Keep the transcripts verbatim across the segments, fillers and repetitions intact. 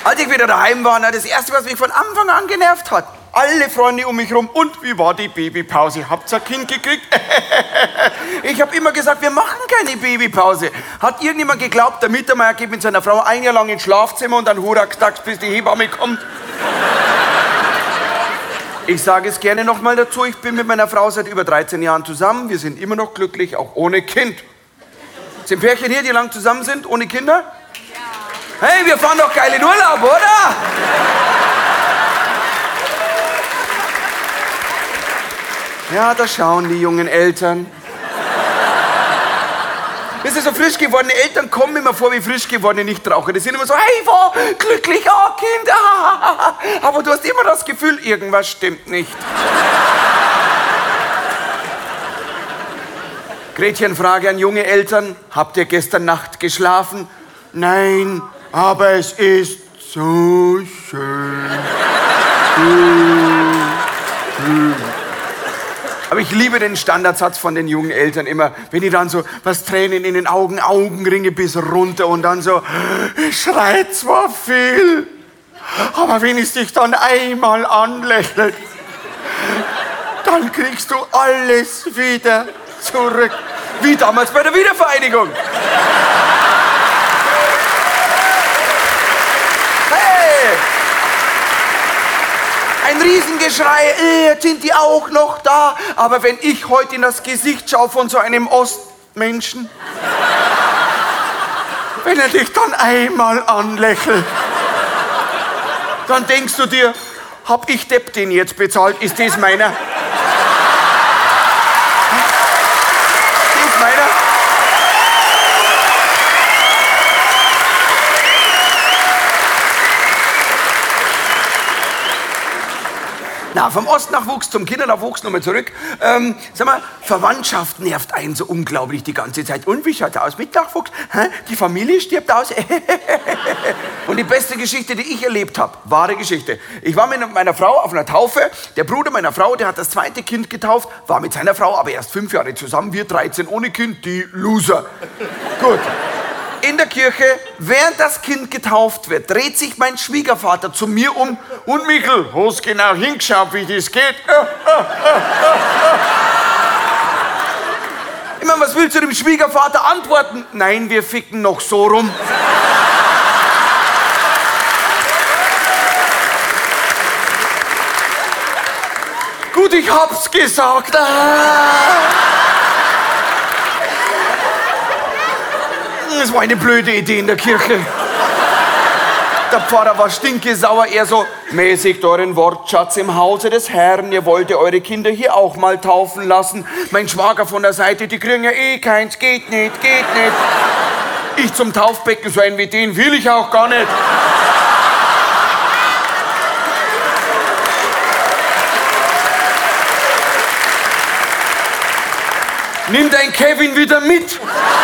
Als ich wieder daheim war, das erste, was mich von Anfang an genervt hat, alle Freunde um mich rum. Und wie war die Babypause? Habt ihr ein Kind gekriegt? Ich habe immer gesagt, wir machen keine Babypause. Hat irgendjemand geglaubt, der Mittermeier geht mit seiner Frau ein Jahr lang ins Schlafzimmer und dann hurrackstacks, bis die Hebamme kommt? Ich sage es gerne nochmal dazu, ich bin mit meiner Frau seit über dreizehn Jahren zusammen. Wir sind immer noch glücklich, auch ohne Kind. Sind Pärchen hier, die lang zusammen sind, ohne Kinder? Ja. Hey, wir fahren doch geil in Urlaub, oder? Ja, da schauen die jungen Eltern. Wisst ihr, so frisch gewordene Eltern kommen immer vor wie frisch gewordene Nichtraucher. Die sind immer so, hey, wo, glücklich, oh, Kind, ah. Aber du hast immer das Gefühl, irgendwas stimmt nicht. Gretchenfrage an junge Eltern, habt ihr gestern Nacht geschlafen? Nein, aber es ist so schön. Aber ich liebe den Standardsatz von den jungen Eltern immer, wenn die dann so, was Tränen in den Augen, Augenringe bis runter und dann so, ich schrei zwar viel, aber wenn es dich dann einmal anlächelt, dann kriegst du alles wieder zurück. Wie damals bei der Wiedervereinigung. Hey! Ein Riesengeschrei, äh, jetzt sind die auch noch da. Aber wenn ich heute in das Gesicht schaue von so einem Ostmenschen, wenn er dich dann einmal anlächelt, dann denkst du dir, hab ich Depp den jetzt bezahlt? Ist das meiner? Ist meiner? Na, vom Ostnachwuchs zum Kindernachwuchs nochmal zurück. Ähm, sag mal, Verwandtschaft nervt einen so unglaublich die ganze Zeit. Und wie schaut's aus mit Nachwuchs? Hä? Die Familie stirbt aus. Und die beste Geschichte, die ich erlebt habe, wahre Geschichte. Ich war mit meiner Frau auf einer Taufe. Der Bruder meiner Frau, der hat das zweite Kind getauft, war mit seiner Frau aber erst fünf Jahre zusammen. Wir dreizehn ohne Kind, die Loser. Gut. In der Kirche, während das Kind getauft wird, dreht sich mein Schwiegervater zu mir um. Und Michel, hast genau hingeschaut, wie das geht? Ich meine, was willst du dem Schwiegervater antworten? Nein, wir ficken noch so rum. Gut, ich hab's gesagt. Das war eine blöde Idee in der Kirche. Der Pfarrer war stinkesauer, er so, mäßigt euren Wortschatz im Hause des Herrn, ihr wollt eure Kinder hier auch mal taufen lassen. Mein Schwager von der Seite, die kriegen ja eh keins, geht nicht, geht nicht. Ich zum Taufbecken, so einen wie den will ich auch gar nicht. Nimm dein Kevin wieder mit.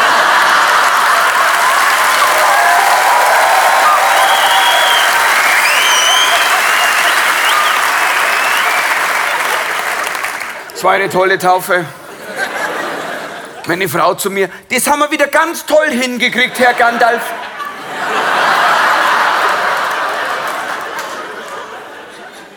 Es war eine tolle Taufe. Meine Frau zu mir, das haben wir wieder ganz toll hingekriegt, Herr Gandalf.